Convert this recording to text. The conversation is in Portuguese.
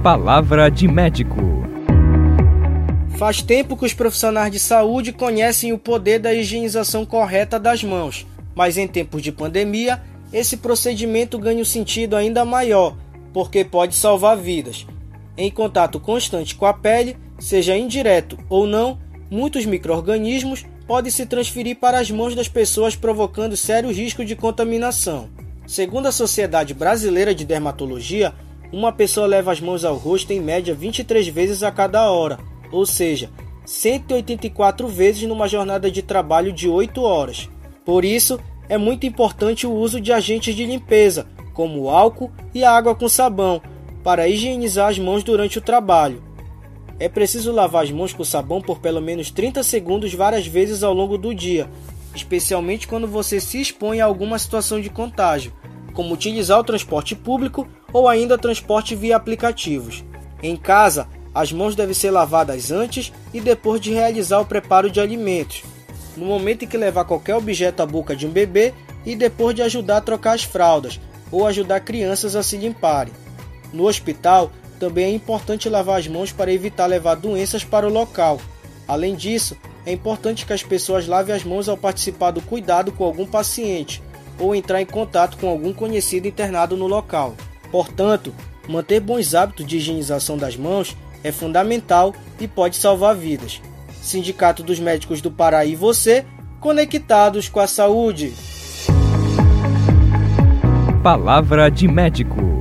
Palavra de médico. Faz tempo que os profissionais de saúde conhecem o poder da higienização correta das mãos, mas em tempos de pandemia, esse procedimento ganha um sentido ainda maior, porque pode salvar vidas. Em contato constante com a pele, seja indireto ou não, muitos micro-organismos podem se transferir para as mãos das pessoas, provocando sério risco de contaminação. Segundo a Sociedade Brasileira de Dermatologia, uma pessoa leva as mãos ao rosto em média 23 vezes a cada hora, ou seja, 184 vezes numa jornada de trabalho de 8 horas. Por isso, é muito importante o uso de agentes de limpeza, como o álcool e a água com sabão, para higienizar as mãos durante o trabalho. É preciso lavar as mãos com sabão por pelo menos 30 segundos várias vezes ao longo do dia, especialmente quando você se expõe a alguma situação de contágio, como utilizar o transporte público ou ainda transporte via aplicativos. Em casa, as mãos devem ser lavadas antes e depois de realizar o preparo de alimentos, no momento em que levar qualquer objeto à boca de um bebê e depois de ajudar a trocar as fraldas ou ajudar crianças a se limparem. No hospital, também é importante lavar as mãos para evitar levar doenças para o local. Além disso, é importante que as pessoas lavem as mãos ao participar do cuidado com algum paciente ou entrar em contato com algum conhecido internado no local. Portanto, manter bons hábitos de higienização das mãos é fundamental e pode salvar vidas. Sindicato dos Médicos do Pará e você, conectados com a saúde. Palavra de médico.